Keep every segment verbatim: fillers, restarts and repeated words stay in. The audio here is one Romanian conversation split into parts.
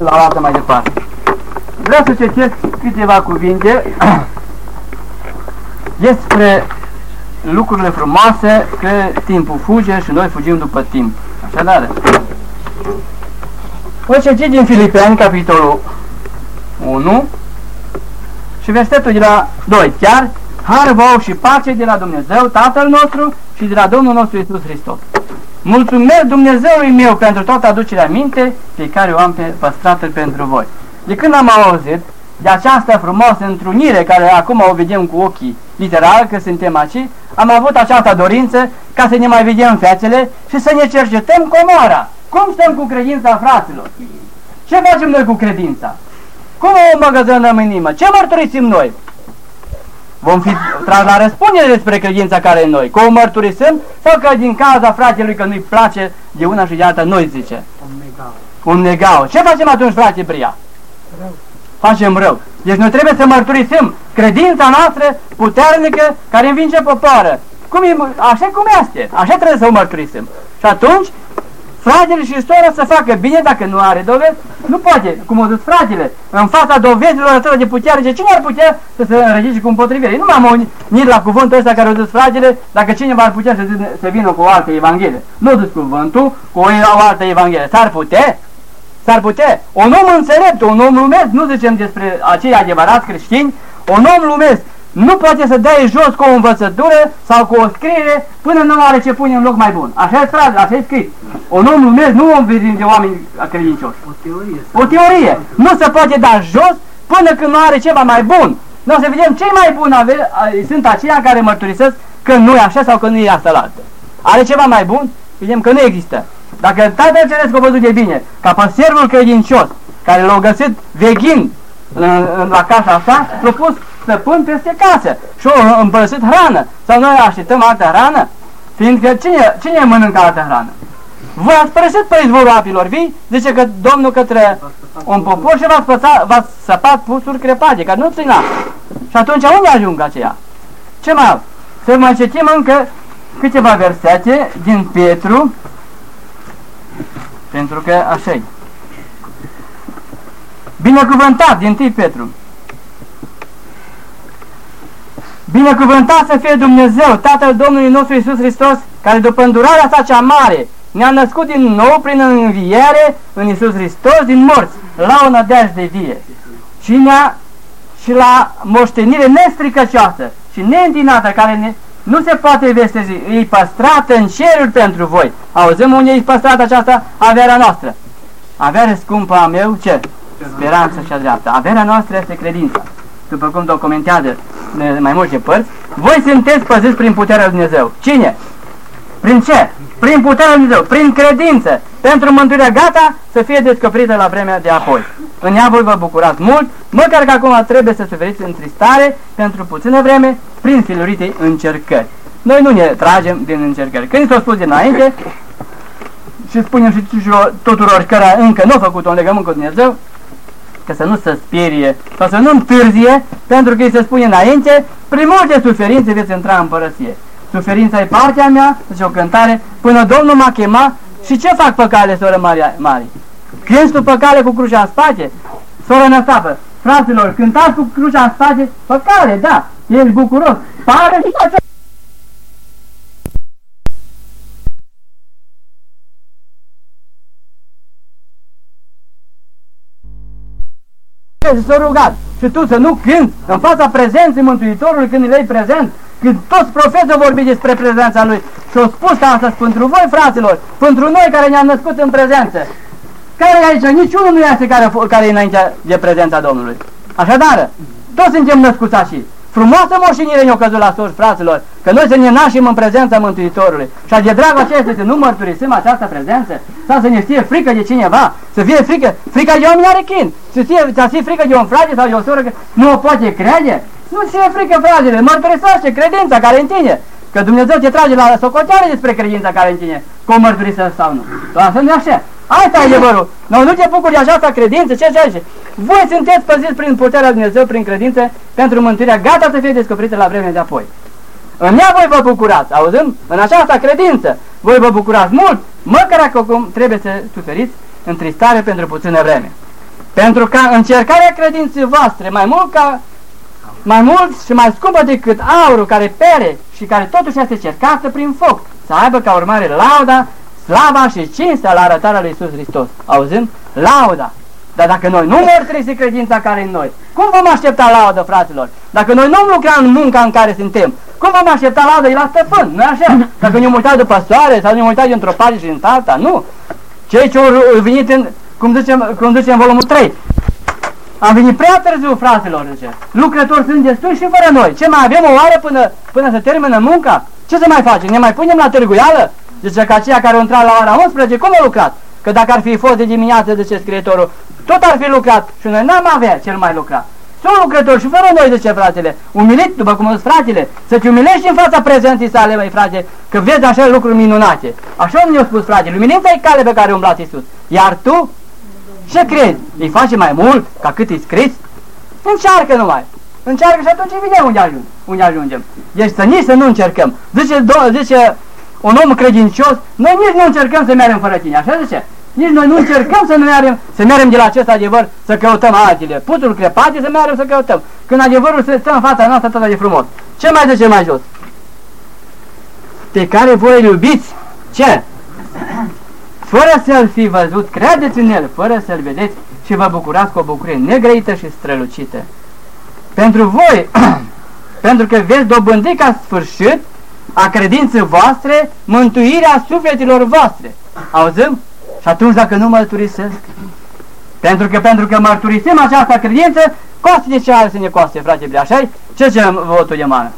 la altă mai departe. Vreau să citesc câteva cuvinte despre lucrurile frumoase, că timpul fuge și noi fugim după timp. Așadar, o citit din Filipeni, capitolul unu și versetul de la doi, chiar, har vouă și pace de la Dumnezeu, Tatăl nostru și de la Domnul nostru Iisus Hristos. Mulțumesc Dumnezeului meu pentru toată aducerea minte pe care o am păstrată pentru voi. De când am auzit de această frumoasă întrunire, care acum o vedem cu ochii literal, că suntem aici, am avut această dorință ca să ne mai vedem fețele și să ne cercetăm comoara. Cum stăm cu credința, fraților? Ce facem noi cu credința? Cum o îmbăgăzăm în inimă? Ce mărturisim noi? Vom fi tras la răspundere despre credința care e în noi. Că o mărturisim sau că din cauza fratelui că nu-i place de una și de alta noi zice? Un negau. Un negau. Ce facem atunci, frate Bria? Rău. Facem rău. Deci noi trebuie să mărturisim credința noastră puternică care învinge popoară. Cum e, așa cum este. Așa trebuie să o mărturisim. Și atunci fratele și sora să facă bine, dacă nu are dovezi, nu poate, cum au zis fratele, în fața dovezilor atât de puternice, cine ar putea să se înregice cu împotrivire? Nu m-am unit la cuvântul ăsta care au zis fratele, dacă cineva ar putea să, să vină cu o altă evanghelie. Nu zis cuvântul, cu o, o altă evanghelie. S-ar putea? S-ar putea? Un om înțelept, un om lumesc, nu zicem despre acei adevărați creștini, un om lumesc nu poate să dai jos cu o învățătură sau cu o scriere până nu are ce pune în loc mai bun. Așa e, frate, așa e scris. Un om lumesc, nu om vizit de oameni credincioși. O teorie. O teorie. Nu se poate da jos până când nu are ceva mai bun. Noi să vedem cei mai buni ave, sunt aceia care mărturisesc că nu e așa sau că nu e asta la altă. Are ceva mai bun? Vedem că nu există. Dacă Tatăl Ceresc a văzut de bine, ca pe servul credincios, care l-a găsit veghind la casa asta, l-a pus stăpân peste casă și o împărăsit hrană. Sau noi așteptăm altă hrană? Fiindcă cine, cine mănâncă altă hrană? Voi ați părăsit pe izvorul apilor vii, zice că Domnul către un popor și v-ați, păța, v-ați săpat pusuri crepate, care nu țin apă. Și atunci unde ajung aceia? Ce mai au? Să mai citim încă câteva versete din Petru, pentru că așa-i. Binecuvântat din tâi Petru. Binecuvântat să fie Dumnezeu, Tatăl Domnului nostru Iisus Hristos, care după îndurarea sa cea mare ne-a născut din nou prin înviere în Iisus Hristos din morți, la o nădejde vie. Și ne-a și la moștenire nestricăcioasă și neîntinată, care ne, nu se poate vestezi, e păstrată în ceruri pentru voi. Auzim unde e păstrată această averea noastră? Averea scumpă a meu, ce? Speranța cea dreaptă. Averea noastră este credința. După cum documentează mai multe părți, voi sunteți păziți prin puterea lui Dumnezeu. Cine? Prin ce? Prin puterea lui Dumnezeu, prin credință, pentru mântuirea gata să fie descoperită la vremea de apoi. În ea voi vă bucurați mult, măcar că acum trebuie să suferiți întristare pentru puțină vreme, prin filurite încercări. Noi nu ne tragem din încercări. Când s-o spus dinainte, și spunem și tuturor care încă nu au făcut un legământ cu Dumnezeu, că să nu se sperie sau să nu întârzie, pentru că îi se spune înainte, prin multe suferințe veți intra în împărăție. Suferința e partea mea, zice o cântare, până Domnul m-a chemat. Și ce fac pe cale, soră Mari? Cânti tu pe cale cu crucea în spate? Soră Năstapă, fraților, cântați cu crucea în spate? Pe cale, da, ești bucuros. Pare și așa. S-a rugat și tu să nu cânti în fața prezenței Mântuitorului când îl iei prezent, când toți profeții au vorbit despre prezența Lui și au spus că asta pentru voi, fraților, pentru noi care ne-am născut în prezență. Care e aici? Niciunul nu este care, care e înainte de prezența Domnului. Așadar, toți suntem născuți așa. Frumoasă moștenire ne-o căzut la sorți, fraților, că noi să ne naștem în prezența Mântuitorului. Și de dragul acesta să nu mărturisim această prezență, sau să ne fie frică de cineva, să fie frică, frica de oameni are chin, să fie, să fie frică de un frate sau de o soră că nu o poate crede. Nu fie frică, fratele, mărturisește credința care în tine, că Dumnezeu te trage la socoteală despre credința care în tine, cum mărturisești sau nu. Asta nu e așa. Asta e adevărul. Nu, nu te bucuri de această credință, ce zice? Voi sunteți păziți prin puterea lui Dumnezeu, prin credință, pentru mântuirea gata să fie descoperită la vremea de apoi. În ea voi vă bucurați, auzim? În această credință voi vă bucurați mult, măcar acum trebuie să suferiți întristare pentru puțină vreme. pentru ca încercarea credinței voastre, mai mult ca mai mult și mai scumpă decât aurul care pere și care totuși este cercată prin foc, să aibă ca urmare lauda, slava și cinstea la arătarea lui Iisus Hristos. Auzim? Lauda. Dar dacă noi nu mărturisim credința care e în noi, cum vom aștepta laudă, fraților? Dacă noi nu lucrăm în munca în care suntem, cum vom aștepta laudă? E la stăpân, nu-i așa? Dacă ne-am uitat după soare sau ne-am uitat într-o parte și în alta, nu. Cei ce au venit în, cum zicem, cum zicem în volumul trei, am venit prea târziu, fraților, zice. Lucrători sunt destui și fără noi. Ce mai avem o oară până, până să termină munca? Ce să mai facem? Ne mai punem la târguială? Zice că aceia care au intrat la ora unsprezece, cum au lucrat? Că dacă ar fi fost de dimineață, zice scriitorul, tot ar fi lucrat și noi n-am avea cel mai lucrat. Sunt lucrători și fără noi, zice fratele, umilit, după cum au zis fratele, să-ți umilești în fața prezenței sale, măi frate, că vezi așa lucruri minunate. Așa ne-a spus fratele, luminința e cale pe care a umblat Iisus. Iar tu, ce crezi? Îi face mai mult ca cât e scris? Încearcă numai. Încearcă și atunci vedem unde ajungem. Unde ajungem. Deci să nici să nu încercăm. Zice, do, zice un om credincios, noi nici nu încercăm să mergem fără tine, așa zice? Nici noi nu încercăm să nu mergem, să mergem de la acest adevăr să căutăm altele. Putul crepate să mergem să căutăm. Când adevărul se stă în fața noastră tot de frumos. Ce mai zice mai jos? Pe care voi îl iubiți, ce? Fără să-l fi văzut, credeți în el, fără să-l vedeți și vă bucurați cu o bucurie negrăită și strălucită. Pentru voi, pentru că veți dobândi ca sfârșit a credinței voastre mântuirea sufletelor voastre. Auzim? Și atunci dacă nu mărturisesc, pentru că pentru că mărturisim această credință, coste de ce are să ne coste, frate Brea, așa-i? Ce ce votul de mană?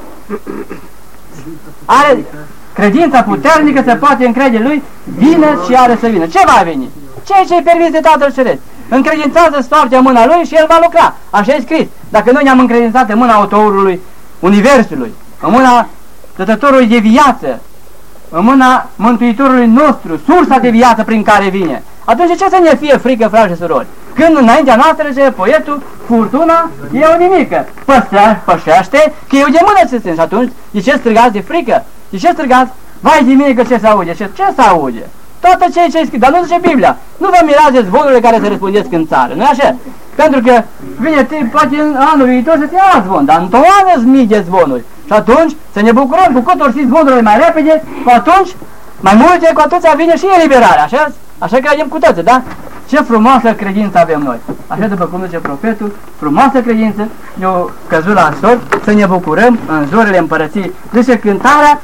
Are credința puternică, se poate încrede lui, vine și are să vină. Ce va veni? Ceea ce-i permis de Tatăl Ceresc. Încredințează soartea în mâna lui și el va lucra. Așa e scris. Dacă noi ne-am încredințat în mâna autorului Universului, în mâna dătătorului de viață, în mâna Mântuitorului nostru, sursa de viață prin care vine, atunci ce să ne fie frică, frați și surori? Când înaintea noastră, zice poetul, furtuna e o nimică. Păsea, pășește, că eu de mână ce sunt. Și atunci, de ce strigați de frică? De ce strigați? Vai de mine că ce se aude? Ce, ce se aude? Toate ceea ce e scris, dar nu zice Biblia. Nu vă mirați de zvonurile care se răspundesc în țară, nu-i așa? Pentru că vine, te, poate în anul viitor să te ia zvon, dar întotdeauna sunt mii de zvonuri. Și atunci să ne bucurăm cu cât ori fi zvonurile mai repede, cu atunci, mai multe, cu atâția vine și eliberarea, așa? Așa credem cu toții, da? Ce frumoasă credință avem noi. Așa după cum zice profetul, frumoasă credință, ne-o căzut la sor, să ne bucurăm în zorile împărăției. Zice cântarea,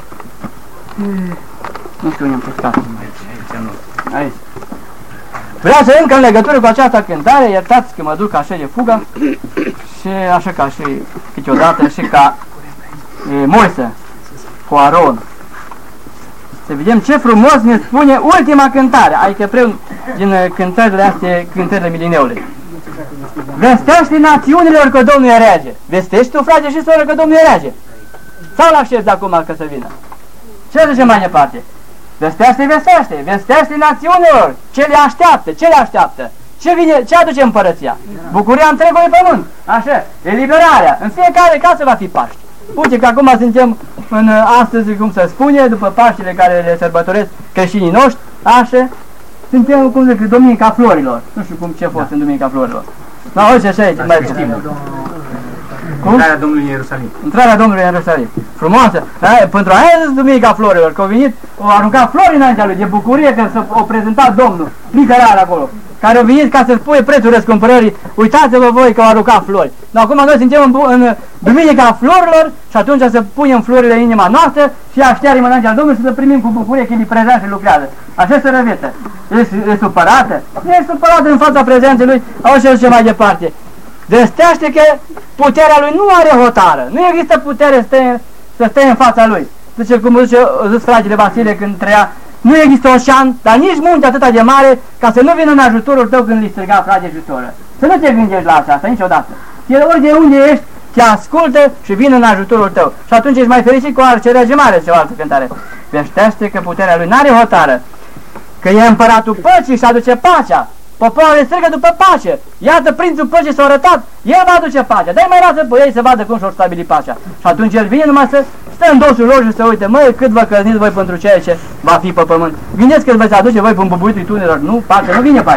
nu știu unde am pus capul. Aici. Vreau să încă în legătură cu această cântare, iertați că mă duc așa de fugă și așa ca și câteodată și ca e, Moise cu Aron. Să vedem ce frumos ne spune ultima cântare, adică prin din cântările astea, cântările milineului. Vestește națiunilor că Domnul e rege. Vestești tu, frate și soră, că Domnul e rege? Sau l-aștepți acum că să vină? Ce zice mai departe? Vestește, vestește, vestește națiunilor. Ce le așteaptă? Ce le așteaptă? Ce vine, ce aduce împărăția? Bucuria întregului pământ. Așa, eliberarea. În fiecare casă va fi Paști. Uite că acum suntem în astăzi, cum se spune, după Paștile care le sărbătoresc creștinii noștri, așa, suntem, cum zic, Duminica Florilor. Nu știu cum ce a fost în Duminica Florilor. Da, uite așa, aici, mai știm. Intrarea Domnului în Ierusalim. Intrarea Domnului în Ierusalim. Frumoasă. Da, pentru aia zis Duminica Florilor, că au venit, au aruncat flori înaintea lui, de bucurie că s-a prezentat Domnul, literar acolo, care au venit ca să-ți pui prețul răscumpărării. Uitați-vă voi că au aruncat flori. Dar acum noi suntem în, în Duminica Florilor și atunci să punem florile în inima noastră și aștearăm înaintea Domnului și să primim cu bucurie că îi prezent și lucrează. Așa se răvetă. E, e supărată? Nu e supărată în fața prezenței lui, auzi ce mai departe. Vestește că puterea lui nu are hotară. Nu există putere să stea, să stea în fața lui. Zice, cum zice, zis fratele Vasile când trăia, nu există ocean, dar nici munte atât de mare ca să nu vină în ajutorul tău când îi striga frate și soră. Să nu te gândești la asta niciodată. El ori de unde ești, te ascultă și vine în ajutorul tău. Și atunci ești mai fericit cu orice rege mare, ce o altă cântare. Vestește că puterea lui n-are hotară, că e împăratul păcii și aduce pacea. Poporul strigă după pace. Iată, prințul păcii s-a arătat, el va aduce pacea. Dai mai lasă pe ei să vadă cum și-or stabili pacea. Și atunci el vine numai să stă în dosul lor și să uite, măi, cât vă căzniți voi pentru ceea ce va fi pe pământ. Gândeți că veți aduce voi pe bubuitul tunelor, nu? Pacea nu vine pe aici.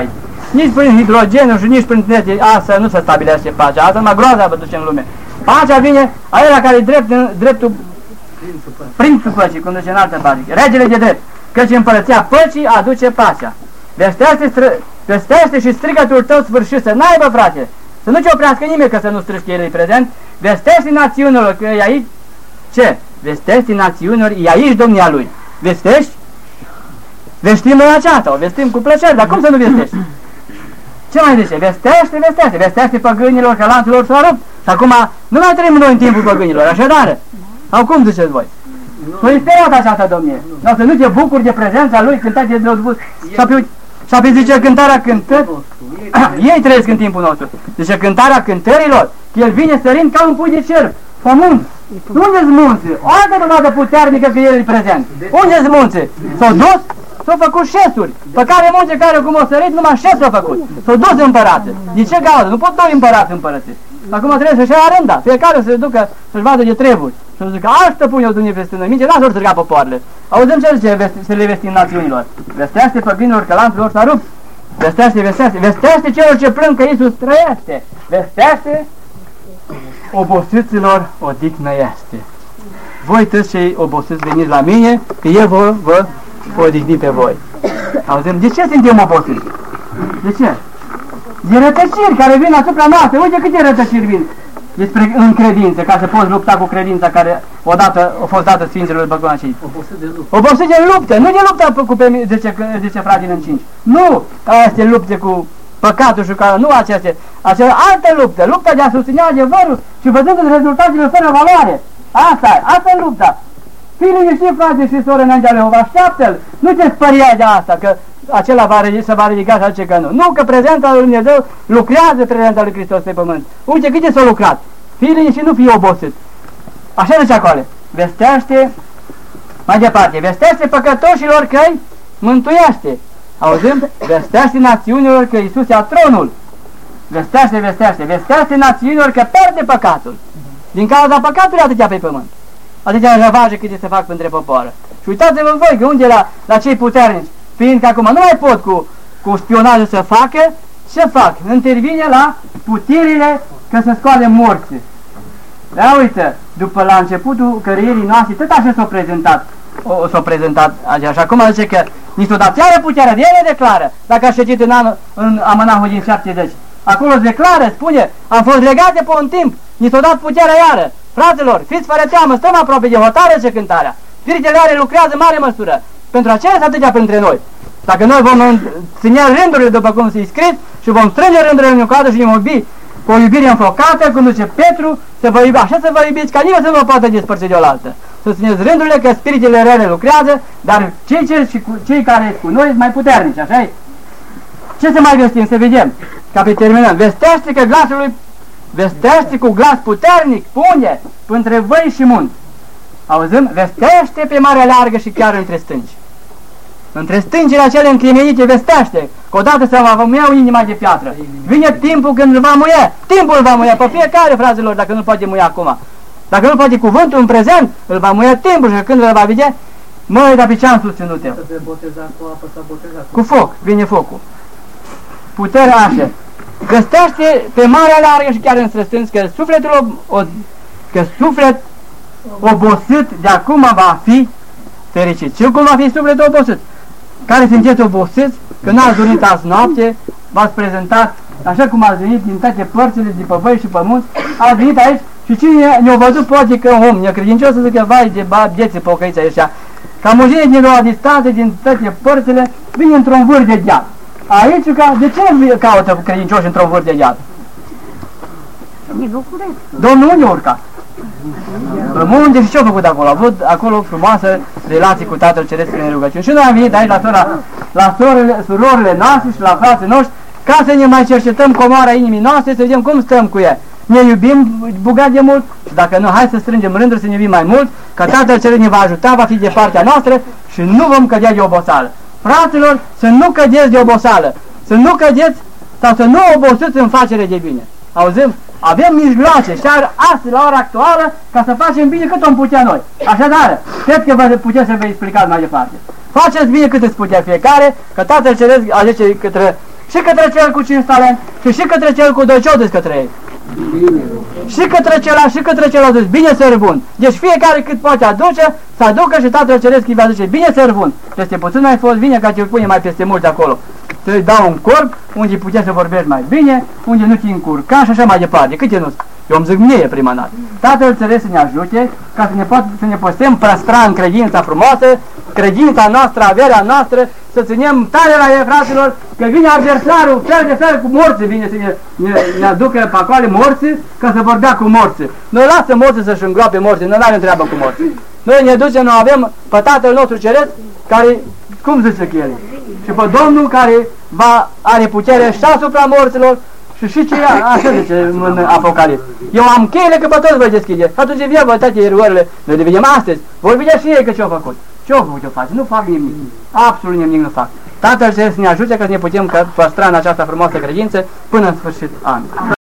Nici prin hidrogenul și nici prin nete, asta nu se stabilește pacea, asta numai groaza duce în lume. Pacea vine aia care e drept, dreptul prințul păcii, cum duce în altă parte, regele de drept, căci împărăția păcii aduce pacea. Vestește, vestește și strigătul tău sfârșit, să n-aibă, frate, să nu-ți oprească nimeni că să nu strigi că el e prezent. Vestește națiunilor că e aici, ce? Vestește națiunilor, e aici domnia lui. Vestești? Vestim noi aceasta, o vestim cu plăcere, dar cum să nu vestești? Ce mai zice? Vestește, vestește, vestește păgânilor că lanțul lor s-a rupt. Și acum nu mai trăim noi în timpul păgânilor, așadar. Sau cum ziceți voi? Nu-i speriat această domnie. Nu, să nu te bucuri de prezența lui, cântați de drăzbus. Și apoi, și apoi zice cântarea cântări. Ei trăiesc în timpul nostru. Zice cântarea cântărilor, că el vine sărind ca un pui de cerb. Pământ. Unde-s munții? O altă dovadă puternică că el e prezent. Unde-s munții? S-au dus? S-au făcut șesuri. Pe care munții care cum o sărit, numai șes s-au făcut. S-au dus împărații. De ce gaudă? Nu pot doi împărați împărății. Acum trebuie să-și ia arenda. Fiecare să se ducă să-și vadă de treburi. Și să zică, asta pun eu Dumnezeu peste noi. Minge, n-ați ori striga popoarele. Auzim ce zice să le vestim națiunilor. Vestește păgânilor că lanțul lor s-a rupt. Vestește, vestește, vestește celor ce plâng că Iisus trăiește. Vestește obosiților odihnă este. Voi toți cei obosiți veniți la mine, că eu vă, vă odihni pe voi. Auzim, de ce suntem obosiți? De ce? De rătăciri care vin asupra noastră. Uite câte rătăciri vin despre în credință, ca să poți lupta cu credința care odată a fost dată Sfinților după cum acei. Obosit de luptă. Obosit de luptă, nu de luptă cu pe zece, zece fragi în cinci. Nu, astea lupte cu păcatul și ca nu aceste, acea altă luptă, lupta de a susține adevărul și văzând rezultatele fără valoare. Asta, asta e lupta. Fii liniștit, frate și soră, înaintea lui Jehova, așteaptă-l. Nu te spăria de asta, că acela va, se va ridica și alții că nu. Nu, că prezența lui Dumnezeu lucrează prezența lui Hristos pe pământ. Uite câte s-a lucrat. Fii liniștit, nu fii obosit. Așa zice acolo. Vestește, mai departe, vestește păcătoșilor că-i mântuiește. Auzim? Vestește națiunilor că Iisus ia tronul. Vestește, vestește, vestește națiunilor că pierde păcatul. Din cauza păcatului atâtea pe pământ. Atâtea răvaje câte se fac între popoară. Și uitați-vă voi că unde la, la cei puternici, fiindcă acum nu mai pot cu, cu spionajul să facă, ce fac? Intervine la puterile că să scoale morții. Dar uite, după la începutul carierii noastre, tot așa s-a prezentat. O, s-a prezentat așa. Și acum zice că ni s-o dat iară puterea, de ele declară. Dacă a citit în, anul, în Amanahul din șaptezeci. Acolo se declară, spune, am fost legate pe un timp, ni s-a dat puterea iară. Fraților, fiți fără teamă, stăm aproape de hotare ce cântarea. Spiritele are lucrează în mare măsură. Pentru aceea sunt atâtea printre noi. Dacă noi vom ține rândurile după cum se-i scris și vom strânge rândurile în o coadă și ne iubi cu o iubire înfocată, cum zice Petru, să vă iubi, așa să vă iubiți, ca nimeni să nu vă poată despărți de oaltă. Să țineți rândurile că spiritele rele lucrează, dar cei, ce, și cu, cei care sunt cu noi sunt mai puternici, așa-i? Ce să mai vestim? Să vedem. Ca pe terminăm. Vestește că glasul lui, vestește cu glas puternic, pune, între văi și munți. Auzim? Vestește pe marea largă și chiar între stânci. Între stâncile acele încrimenite vestește, că odată se va muia inima de piatră. Vine timpul când îl va muia. Timpul îl va muia pe fiecare, fraților, dacă nu poate muia acum. Dacă nu poate cuvântul în prezent, îl va muia timpul și când îl va vedea, măi, dar pe ce am susținut eu? Cu foc, vine focul. Puterea așa. Vestește pe marea largă și chiar între stânci, că sufletul, o, că suflet obosit de acum va fi fericit. Și cum va fi sufletul obosit? Care sunteți obosiți, că n-ați dormit azi noapte, v-ați prezentat, așa cum ați venit din toate părțile, de pe văi și pământ, ați venit aici și cine ne-a văzut poate că un om necredincios să zică, vai de bieții pocăiți aici, ca mugine din o distanță, din toate părțile, vine într-un vârf de deal. Aici, ca, de ce caută credincioși într-un vârf de deal? Domnul unde a urcat? Munte și ce-a făcut acolo? A avut acolo frumoasă relație cu Tatăl Ceresc prin rugăciune. Și noi am venit aici la, sora, la sorele, surorile noastre și la frații noștri ca să ne mai cercetăm comoara inimii noastre, să vedem cum stăm cu ea. Ne iubim bugat de mult și dacă nu, hai să strângem rânduri să ne iubim mai mult, că Tatăl Ceresc ne va ajuta, va fi de partea noastră și nu vom cădea de obosală. Fraților, să nu cădeți de obosală, să nu cădeți sau să nu obosiți în facere de bine. Auzim? Avem mijloace și astăzi, la ora actuală, ca să facem bine cât om putea noi. Așadar, cred că vă puteți să vă explicați mai departe. Faceți bine cât îți putea fiecare, că Tatăl Ceresc alege către și către cel cu cinci talenți și și către cel cu doi. Ce-o zis către ei? Și către celălalt și către celălalt zis, bine servun. Deci fiecare cât poate aduce, să aducă și Tatăl Ceresc îi va zice, bine servun. Peste puțin ai fost, bine ca ce pune mai peste mulți acolo. Să-i dau un corp, unde puteți să vorbești mai bine, unde nu te încurca și așa mai departe. Câte nu? Eu îmi zic mie prima dată. Tatăl Ceresc să ne ajute ca să ne, pot, să ne putem păstra în credința frumoasă, credința noastră, averea noastră, să ținem tare la ei, fraților, că vine adversarul, fel de fel cu morții, vine să ne, ne, ne aducă pe acolo morții, ca să vorbea cu morții. Noi lasă morții să-și îngroape morții, noi nu avem treabă cu morții. Noi ne ducem, noi avem pe Tatăl nostru Ceresc, care, cum zice că el, și pe Domnul care va, are putere și asupra morților, și și ce așa zice în Apocalips. Eu am cheile că pe toți voi deschide. Atunci via vă toate erorile. Noi le vedem astăzi. Vor vedea și ei că ce-au făcut. Ce-au făcut, ce-au face? Nu fac nimic. Absolut nimic nu fac. Tatăl să ne ajute ca să ne putem păstra în această frumoasă credință până în sfârșit an.